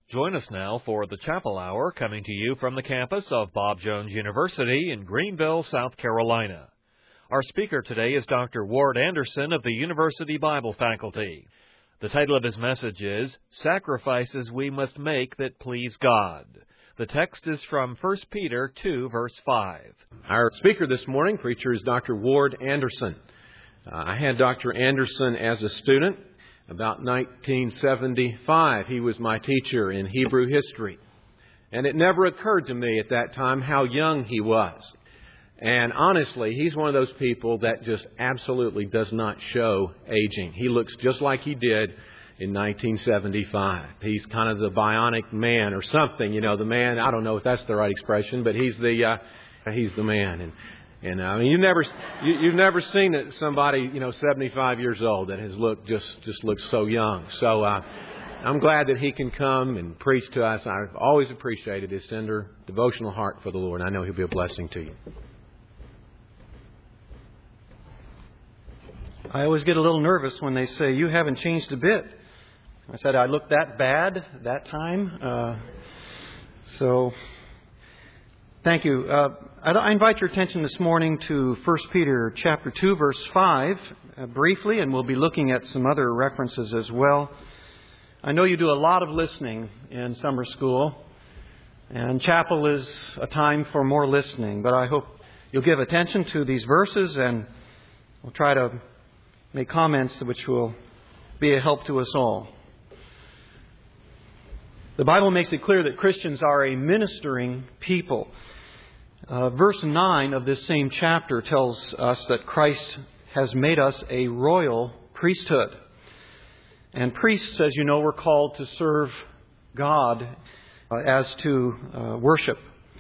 Join us now for the Chapel Hour, coming to you from the campus of Bob Jones University in Greenville, South Carolina. Our speaker today is Dr. Ward Anderson of the University Bible Faculty. The title of his message is, Sacrifices We Must Make That Please God. The text is from 1 Peter 2, verse 5. Our speaker this morning, preacher, is Dr. Ward Anderson. I had Dr. Anderson as a student. About 1975, he was my teacher in Hebrew history. And it never occurred to me at that time how young he was. And honestly, he's one of those people that just absolutely does not show aging. He looks just like he did in 1975. He's kind of the bionic man or something, the man. I don't know if that's the right expression, but he's the man. And I mean, you've never seen somebody 75 years old that has just looks so young. So I'm glad that he can come and preach to us. I've always appreciated his tender devotional heart for the Lord. I know he'll be a blessing to you. I always get a little nervous when they say, you haven't changed a bit. I said, I looked that bad that time. So, thank you. I invite your attention this morning to 1 Peter chapter 2, verse 5, briefly, and we'll be looking at some other references as well. I know you do a lot of listening in summer school, and chapel is a time for more listening, but I hope you'll give attention to these verses, and we'll try to make comments which will be a help to us all. The Bible makes it clear that Christians are a ministering people. Verse 9 of this same chapter tells us that Christ has made us a royal priesthood. And priests, as you know, were called to serve God as to worship.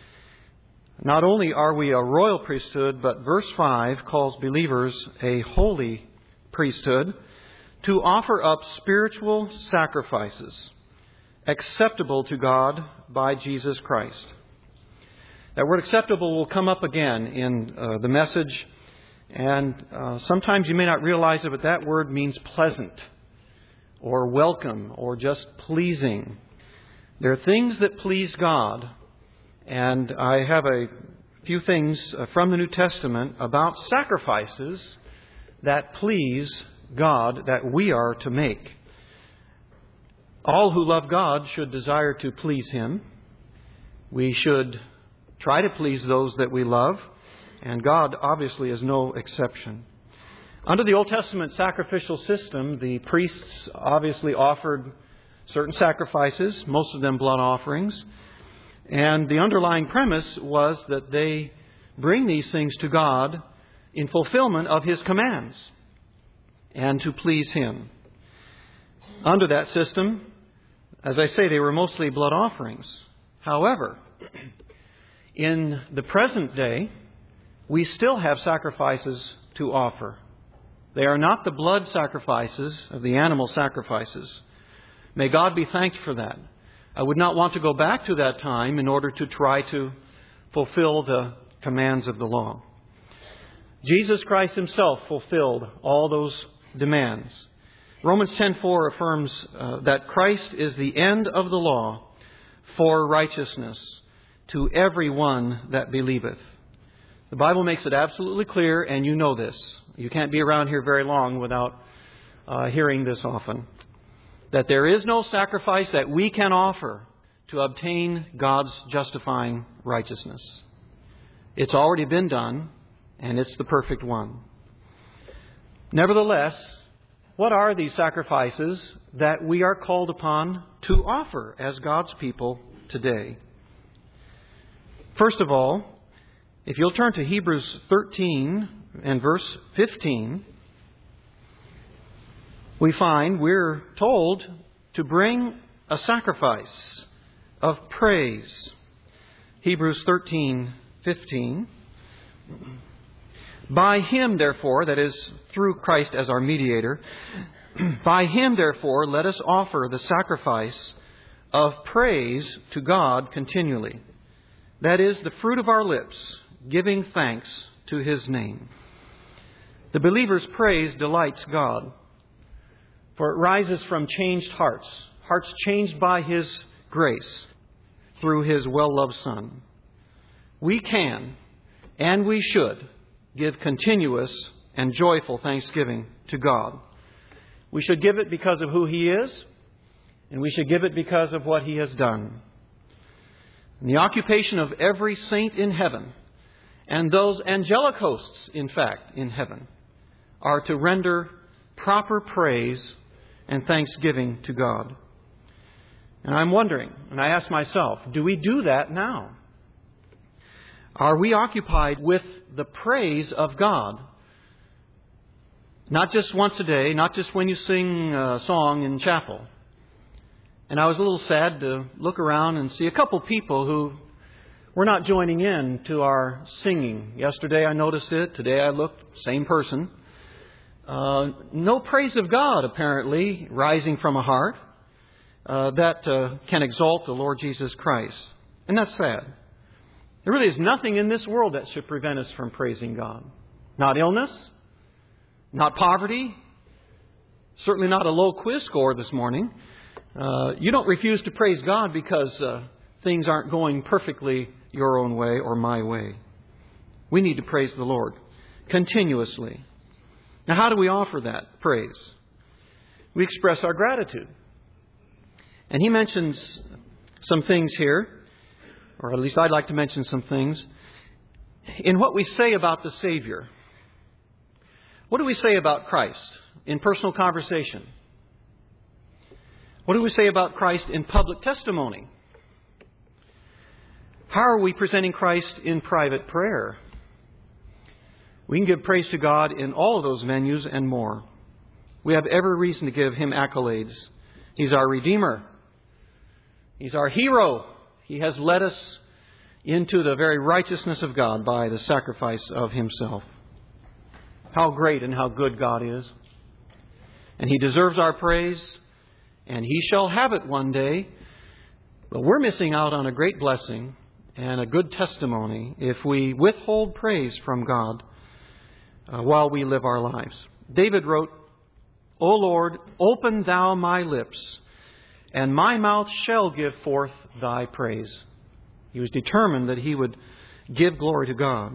Not only are we a royal priesthood, but verse 5 calls believers a holy priesthood to offer up spiritual sacrifices acceptable to God by Jesus Christ. That word acceptable will come up again in the message, and sometimes you may not realize it, but that word means pleasant or welcome or just pleasing. There are things that please God, and I have a few things from the New Testament about sacrifices that please God that we are to make. All who love God should desire to please Him. We should try to please those that we love, and God obviously is no exception. Under the Old Testament sacrificial system, the priests obviously offered certain sacrifices, most of them blood offerings, and the underlying premise was that they bring these things to God in fulfillment of His commands and to please Him. Under that system, as I say, they were mostly blood offerings. However, in the present day, we still have sacrifices to offer. They are not the blood sacrifices of the animal sacrifices. May God be thanked for that. I would not want to go back to that time in order to try to fulfill the commands of the law. Jesus Christ Himself fulfilled all those demands. Romans 10:4 affirms that Christ is the end of the law for righteousness to every one that believeth. The Bible makes it absolutely clear, and you know this. You can't be around here very long without hearing this often. That there is no sacrifice that we can offer to obtain God's justifying righteousness. It's already been done, and it's the perfect one. Nevertheless, what are these sacrifices that we are called upon to offer as God's people today? First of all, if you'll turn to Hebrews 13 and verse 15, we find we're told to bring a sacrifice of praise. Hebrews 13:15. By Him, therefore, that is, through Christ as our mediator, by Him, therefore, let us offer the sacrifice of praise to God continually. That is, the fruit of our lips, giving thanks to His name. The believer's praise delights God, for it rises from changed hearts, hearts changed by His grace through His well-loved Son, we can and we should give continuous and joyful thanksgiving to God. We should give it because of who He is, and we should give it because of what He has done. And the occupation of every saint in heaven, and those angelic hosts, in fact, in heaven, are to render proper praise and thanksgiving to God. And I'm wondering, and I ask myself, do we do that now? Are we occupied with the praise of God? Not just once a day, not just when you sing a song in chapel. And I was a little sad to look around and see a couple people who were not joining in to our singing. Yesterday I noticed it. Today I looked, same person. No praise of God, apparently, rising from a heart that can exalt the Lord Jesus Christ. And that's sad. There really is nothing in this world that should prevent us from praising God. Not illness, not poverty, certainly not a low quiz score this morning. You don't refuse to praise God because things aren't going perfectly your own way or my way. We need to praise the Lord continuously. Now, how do we offer that praise? We express our gratitude. And he mentions some things here, or at least I'd like to mention some things, in what we say about the Savior. What do we say about Christ in personal conversation? What do we say about Christ in public testimony? How are we presenting Christ in private prayer? We can give praise to God in all of those venues and more. We have every reason to give Him accolades. He's our Redeemer. He's our hero. He has led us into the very righteousness of God by the sacrifice of Himself. How great and how good God is. And He deserves our praise, and He shall have it one day. But we're missing out on a great blessing and a good testimony if we withhold praise from God while we live our lives. David wrote, O Lord, open Thou my lips, and my mouth shall give forth Thy praise. He was determined that he would give glory to God.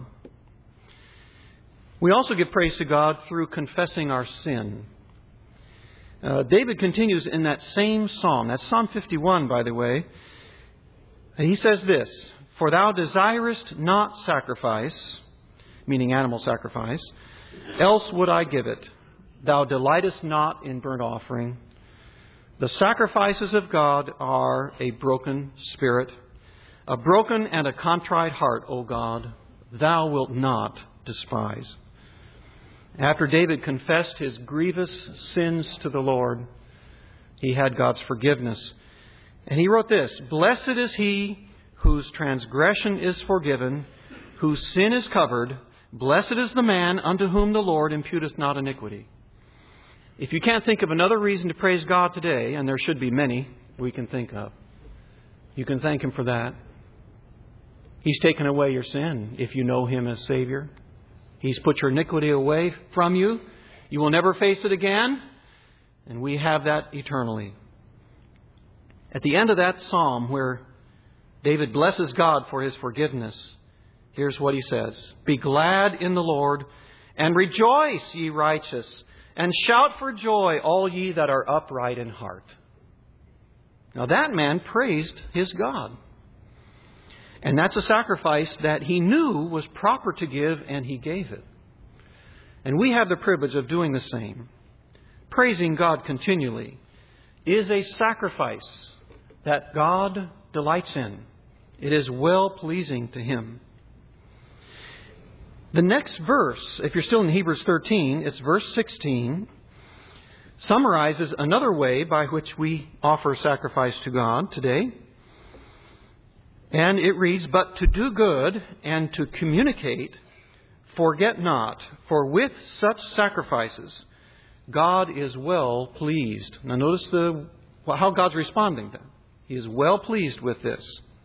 We also give praise to God through confessing our sin. David continues in that same psalm. That's Psalm 51, by the way. He says this, For Thou desirest not sacrifice, meaning animal sacrifice, else would I give it. Thou delightest not in burnt offering. The sacrifices of God are a broken spirit, a broken and a contrite heart, O God, Thou wilt not despise. After David confessed his grievous sins to the Lord, he had God's forgiveness. And he wrote this, Blessed is he whose transgression is forgiven, whose sin is covered. Blessed is the man unto whom the Lord imputeth not iniquity. If you can't think of another reason to praise God today, and there should be many we can think of, you can thank Him for that. He's taken away your sin if you know Him as Savior. He's put your iniquity away from you. You will never face it again. And we have that eternally. At the end of that psalm where David blesses God for His forgiveness, here's what he says. Be glad in the Lord and rejoice, ye righteous, and shout for joy, all ye that are upright in heart. Now that man praised his God. And that's a sacrifice that he knew was proper to give, and he gave it. And we have the privilege of doing the same. Praising God continually is a sacrifice that God delights in. It is well-pleasing to Him. The next verse, if you're still in Hebrews 13, it's verse 16, summarizes another way by which we offer sacrifice to God today. And it reads, But to do good and to communicate, forget not, for with such sacrifices God is well pleased. Now notice how God's responding then. He is well pleased with this.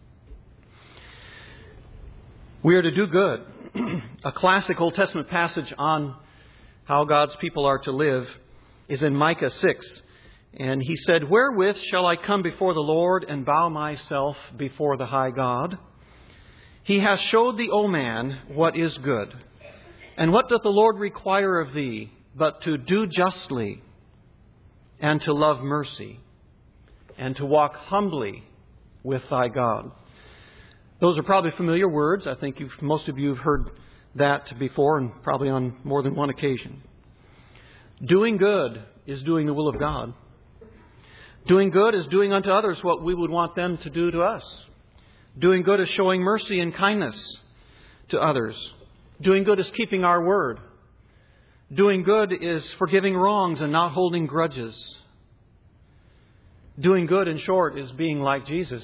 We are to do good. A classic Old Testament passage on how God's people are to live is in Micah 6. And he said, "Wherewith shall I come before the Lord and bow myself before the high God? He hath showed thee, O man, what is good. And what doth the Lord require of thee, but to do justly, and to love mercy, and to walk humbly with thy God." Those are probably familiar words. I think most of you have heard that before, and probably on more than one occasion. Doing good is doing the will of God. Doing good is doing unto others what we would want them to do to us. Doing good is showing mercy and kindness to others. Doing good is keeping our word. Doing good is forgiving wrongs and not holding grudges. Doing good, in short, is being like Jesus.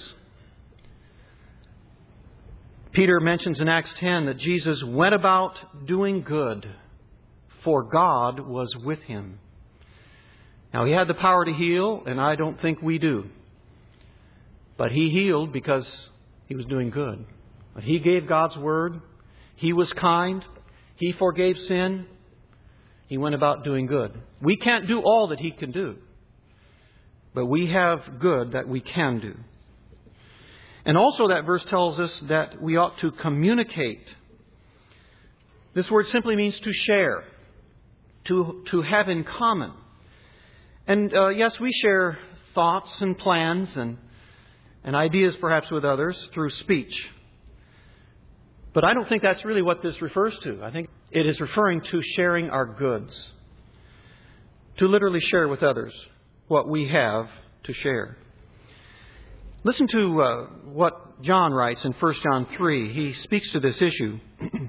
Peter mentions in Acts 10 that Jesus went about doing good, for God was with him. Now, he had the power to heal, and I don't think we do. But he healed because he was doing good. But he gave God's word. He was kind. He forgave sin. He went about doing good. We can't do all that he can do. But we have good that we can do. And also that verse tells us that we ought to communicate. This word simply means to share, to have in common. And yes, we share thoughts and plans and ideas perhaps with others through speech. But I don't think that's really what this refers to. I think it is referring to sharing our goods. To literally share with others what we have to share. Listen to what John writes in 1 John 3. He speaks to this issue.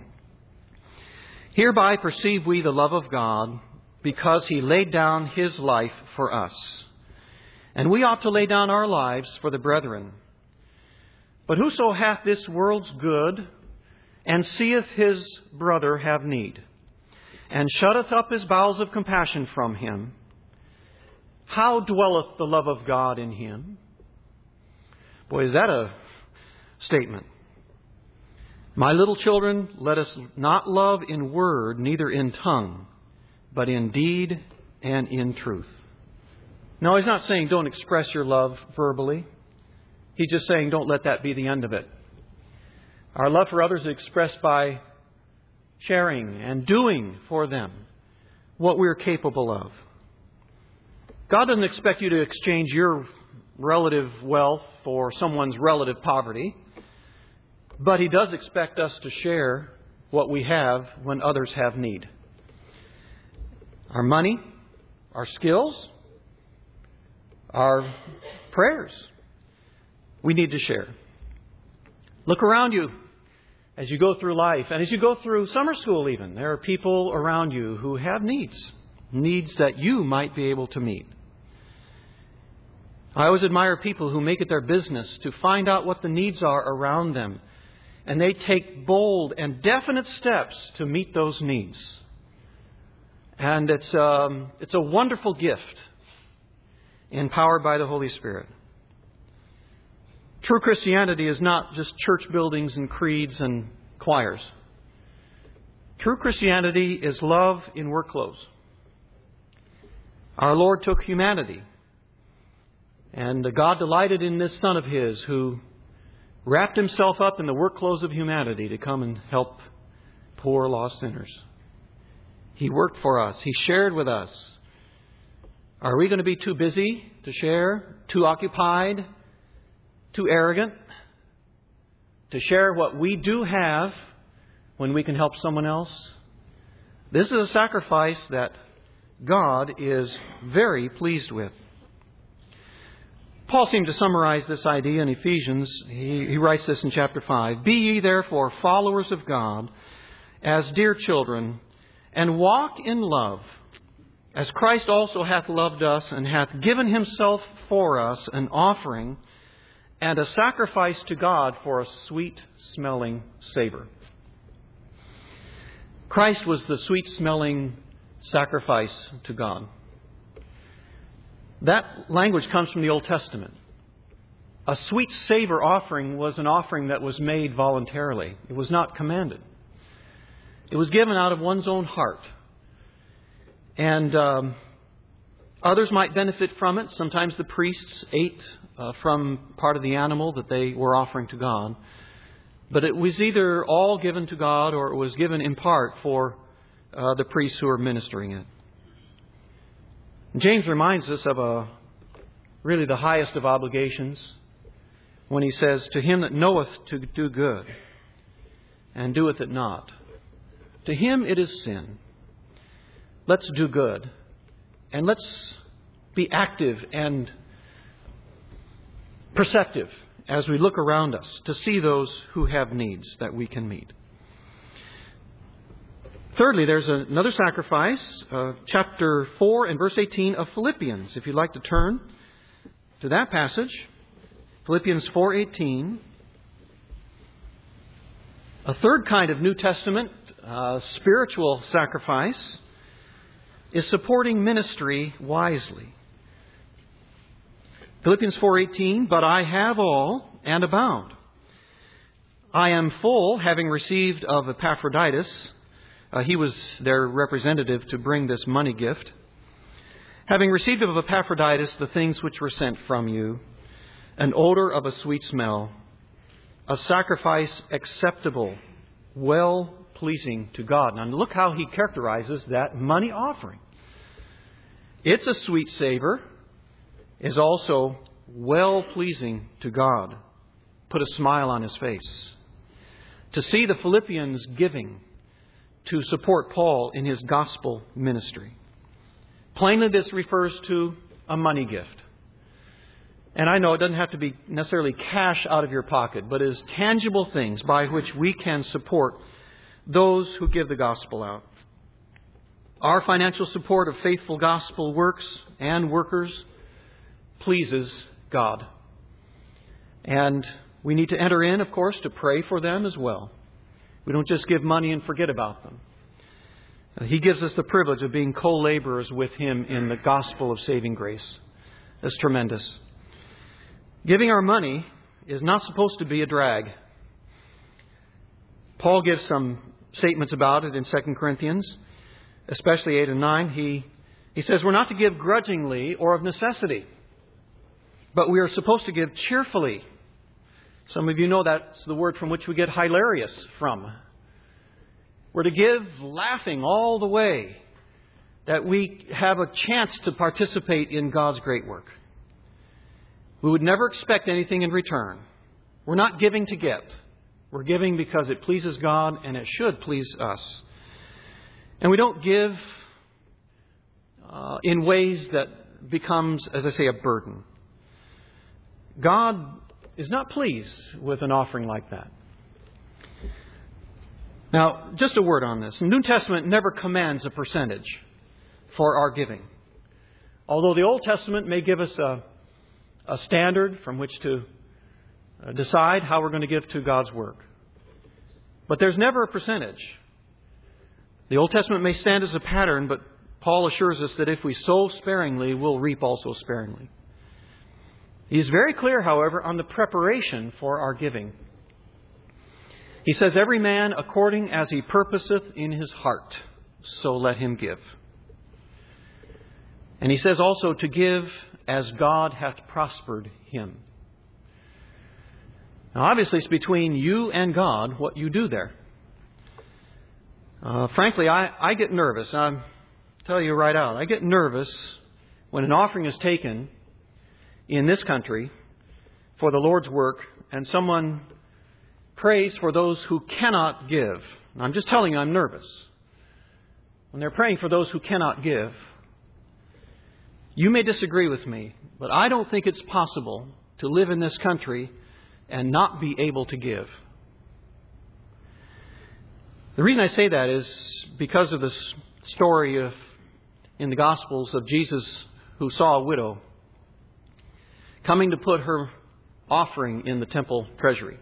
"Hereby perceive we the love of God, because He laid down His life for us. And we ought to lay down our lives for the brethren. But whoso hath this world's good, and seeth his brother have need, and shutteth up his bowels of compassion from him, how dwelleth the love of God in him?" Boy, is that a statement. "My little children, let us not love in word, neither in tongue, but in deed and in truth." No, he's not saying don't express your love verbally. He's just saying don't let that be the end of it. Our love for others is expressed by sharing and doing for them what we're capable of. God doesn't expect you to exchange your relative wealth for someone's relative poverty. But He does expect us to share what we have when others have need. Our money, our skills, our prayers, we need to share. Look around you as you go through life, and as you go through summer school even. There are people around you who have needs that you might be able to meet. I always admire people who make it their business to find out what the needs are around them. And they take bold and definite steps to meet those needs. And it's a wonderful gift, empowered by the Holy Spirit. True Christianity is not just church buildings and creeds and choirs. True Christianity is love in work clothes. Our Lord took humanity, and God delighted in this Son of His who wrapped Himself up in the work clothes of humanity to come and help poor lost sinners. He worked for us. He shared with us. Are we going to be too busy to share? Too occupied? Too arrogant? To share what we do have when we can help someone else? This is a sacrifice that God is very pleased with. Paul seemed to summarize this idea in Ephesians. He writes this in chapter 5. "Be ye therefore followers of God as dear children, and walk in love, as Christ also hath loved us, and hath given Himself for us an offering and a sacrifice to God for a sweet-smelling savor." Christ was the sweet-smelling sacrifice to God. That language comes from the Old Testament. A sweet savor offering was an offering that was made voluntarily. It was not commanded. It was given out of one's own heart. And Others might benefit from it. Sometimes the priests ate from part of the animal that they were offering to God. But it was either all given to God or it was given in part for the priests who were ministering it. James reminds us of really the highest of obligations when he says, "To him that knoweth to do good and doeth it not, to him it is sin." Let's do good. And let's be active and perceptive as we look around us to see those who have needs that we can meet. Thirdly, there's another sacrifice, chapter 4 and verse 18 of Philippians. If you'd like to turn to that passage, Philippians 4:18. A third kind of New Testament spiritual sacrifice is supporting ministry wisely. Philippians 4:18, "But I have all and abound. I am full, having received of Epaphroditus," he was their representative to bring this money gift, "having received of Epaphroditus the things which were sent from you, an odor of a sweet smell, a sacrifice acceptable, well-pleasing to God." Now look how he characterizes that money offering. It's a sweet savor, is also well-pleasing to God. Put a smile on his face. To see the Philippians giving to support Paul in his gospel ministry. Plainly, this refers to a money gift. And I know it doesn't have to be necessarily cash out of your pocket, but it is tangible things by which we can support those who give the gospel out. Our financial support of faithful gospel works and workers pleases God. And we need to enter in, of course, to pray for them as well. We don't just give money and forget about them. He gives us the privilege of being co-laborers with Him in the gospel of saving grace. That's tremendous. Giving our money is not supposed to be a drag. Paul gives some statements about it in 2 Corinthians, especially 8 and 9. He says we're not to give grudgingly or of necessity, but we are supposed to give cheerfully. Some of you know that's the word from which we get hilarious from. We're to give laughing all the way, that we have a chance to participate in God's great work. We would never expect anything in return. We're not giving to get. We're giving because it pleases God and it should please us. And we don't give in ways that becomes, as I say, a burden. God is not pleased with an offering like that. Now, just a word on this. The New Testament never commands a percentage for our giving. Although the Old Testament may give us a standard from which to decide how we're going to give to God's work. But there's never a percentage. The Old Testament may stand as a pattern, but Paul assures us that if we sow sparingly, we'll reap also sparingly. He is very clear, however, on the preparation for our giving. He says, "Every man according as he purposeth in his heart, so let him give." And he says also to give as God hath prospered him. Now, obviously, it's between you and God what you do there. Frankly, I get nervous. I'll tell you right out. I get nervous when an offering is taken in this country for the Lord's work and someone prays for those who cannot give. And I'm just telling you, I'm nervous. When they're praying for those who cannot give, you may disagree with me, but I don't think it's possible to live in this country and not be able to give. The reason I say that is because of this story in the Gospels of Jesus who saw a widow coming to put her offering in the temple treasury.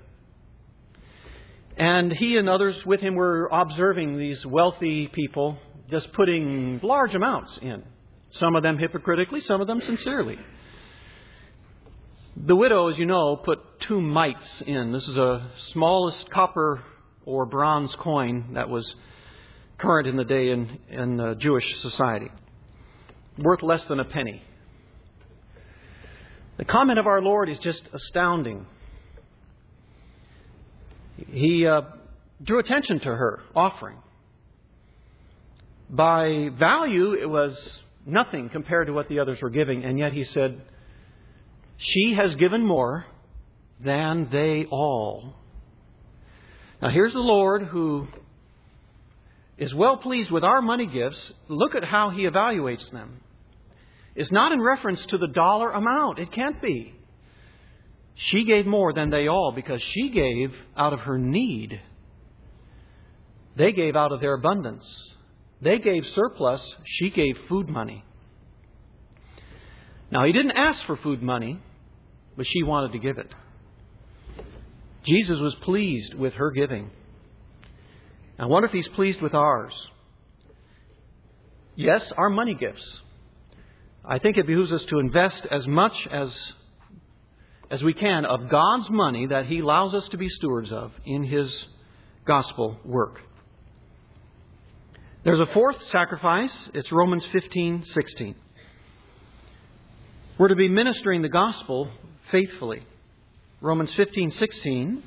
And he and others with him were observing these wealthy people just putting large amounts in. Some of them hypocritically, some of them sincerely. The widow, as you know, put 2 mites in. This is the smallest copper or bronze coin that was current in the day in Jewish society. worth less than a penny. The comment of our Lord is just astounding. He drew attention to her offering. By value, it was nothing compared to what the others were giving, and yet He said, she has given more than they all. Now here's the Lord who is well pleased with our money gifts. Look at how He evaluates them. It's not in reference to the dollar amount. It can't be. She gave more than they all because she gave out of her need. They gave out of their abundance. They gave surplus. She gave food money. Now, He didn't ask for food money, but she wanted to give it. Jesus was pleased with her giving. I wonder if He's pleased with ours. Yes, our money gifts. I think it behooves us to invest as much as we can of God's money that He allows us to be stewards of in His gospel work. There's a fourth sacrifice. It's Romans 15:16. We're to be ministering the gospel faithfully. Romans 15:16.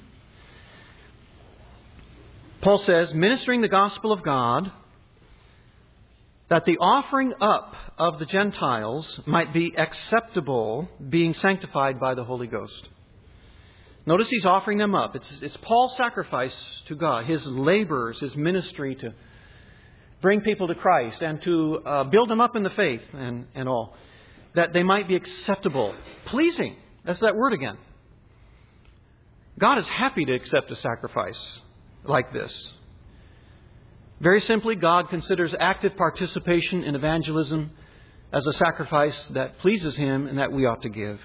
Paul says, ministering the gospel of God, that the offering up of the Gentiles might be acceptable, being sanctified by the Holy Ghost. Notice he's offering them up. It's Paul's sacrifice to God, his labors, his ministry to bring people to Christ and to build them up in the faith and all, that they might be acceptable, pleasing. That's that word again. God is happy to accept a sacrifice like this. Very simply, God considers active participation in evangelism as a sacrifice that pleases Him and that we ought to give.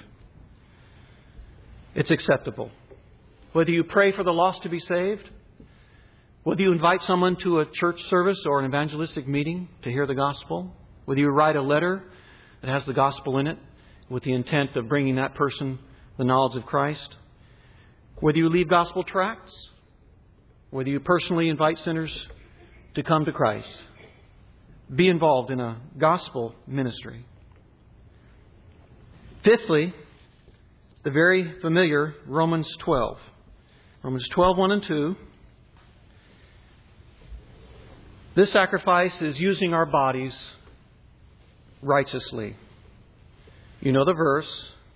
It's acceptable. Whether you pray for the lost to be saved, whether you invite someone to a church service or an evangelistic meeting to hear the gospel, whether you write a letter that has the gospel in it with the intent of bringing that person the knowledge of Christ, whether you leave gospel tracts, whether you personally invite sinners to come to Christ, be involved in a gospel ministry. Fifthly, the very familiar Romans 12. Romans 12, 1 and 2. This sacrifice is using our bodies righteously. You know the verse,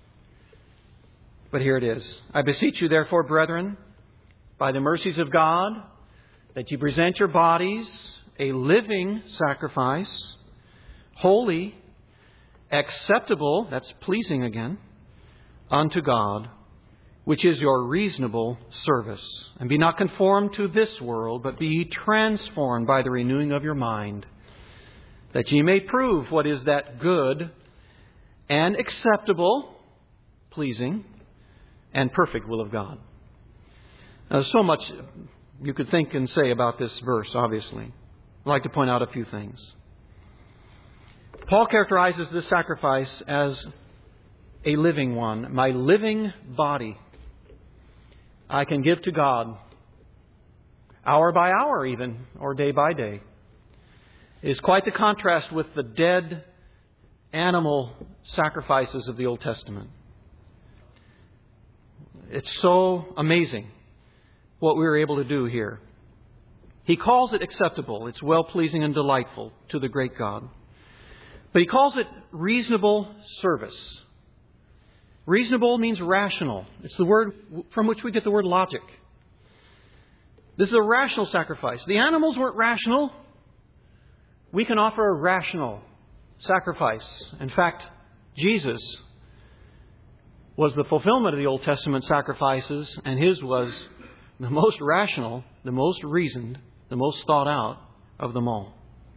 but here it is. I beseech you, therefore, brethren, by the mercies of God, that you present your bodies a living sacrifice, holy, acceptable, that's pleasing again, unto God, which is your reasonable service. And be not conformed to this world, but be ye transformed by the renewing of your mind, that ye may prove what is that good and acceptable, pleasing, and perfect will of God. Now, there's so much you could think and say about this verse, obviously. I'd like to point out a few things. Paul characterizes this sacrifice as a living one. My living body I can give to God, hour by hour even, or day by day. It is quite the contrast with the dead animal sacrifices of the Old Testament. It's so amazing what we were able to do here. He calls it acceptable. It's well-pleasing and delightful to the great God. But He calls it reasonable service. Reasonable means rational. It's the word from which we get the word logic. This is a rational sacrifice. The animals weren't rational. We can offer a rational sacrifice. In fact, Jesus was the fulfillment of the Old Testament sacrifices, and His was the most rational, the most reasoned, the most thought out of them all.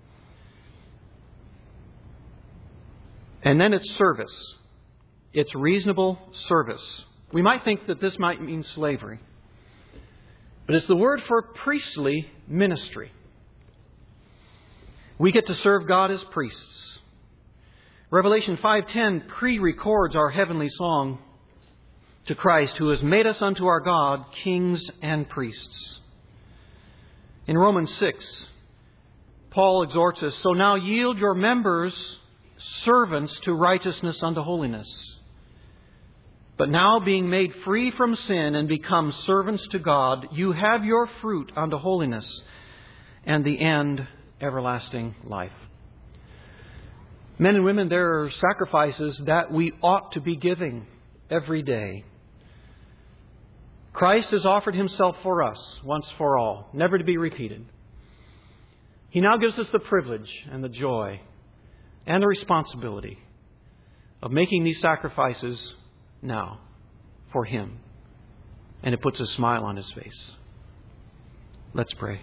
And then it's service. It's reasonable service. We might think that this might mean slavery, but it's the word for priestly ministry. We get to serve God as priests. Revelation 5:10 pre-records our heavenly song to Christ, who has made us unto our God kings and priests. In Romans 6, Paul exhorts us, so now yield your members servants to righteousness unto holiness. But now, being made free from sin and become servants to God, you have your fruit unto holiness, and the end, everlasting life. Men and women, there are sacrifices that we ought to be giving every day. Christ has offered Himself for us once for all, never to be repeated. He now gives us the privilege and the joy and the responsibility of making these sacrifices now for Him. And it puts a smile on His face. Let's pray.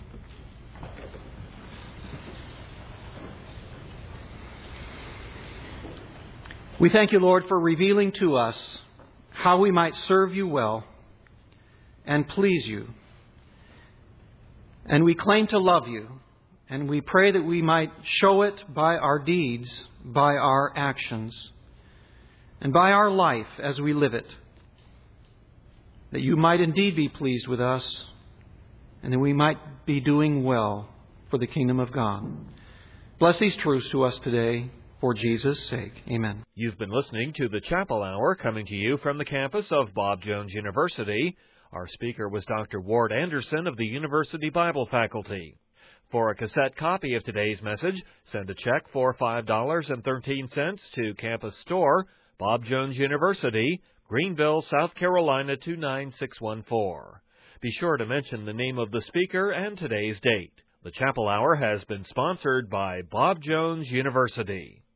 We thank You, Lord, for revealing to us how we might serve You well and please You. And we claim to love You, and we pray that we might show it by our deeds, by our actions, and by our life as we live it. That You might indeed be pleased with us, and that we might be doing well for the kingdom of God. Bless these truths to us today, for Jesus' sake. Amen. You've been listening to the Chapel Hour, coming to you from the campus of Bob Jones University. Our speaker was Dr. Ward Anderson of the University Bible Faculty. For a cassette copy of today's message, send a check for $5.13 to Campus Store, Bob Jones University, Greenville, South Carolina 29614. Be sure to mention the name of the speaker and today's date. The Chapel Hour has been sponsored by Bob Jones University.